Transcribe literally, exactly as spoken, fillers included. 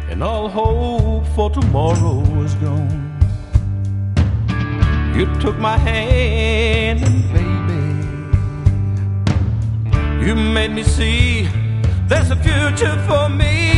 and all hope for tomorrow was gone. You took my hand and baby, you made me see there's a future for me.